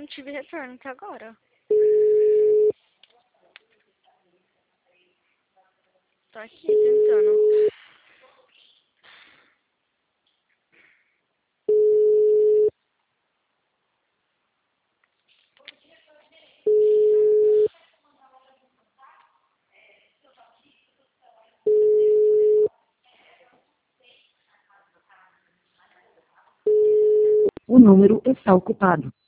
não tive retorno até agora. Tô aqui tentando. O número está ocupado.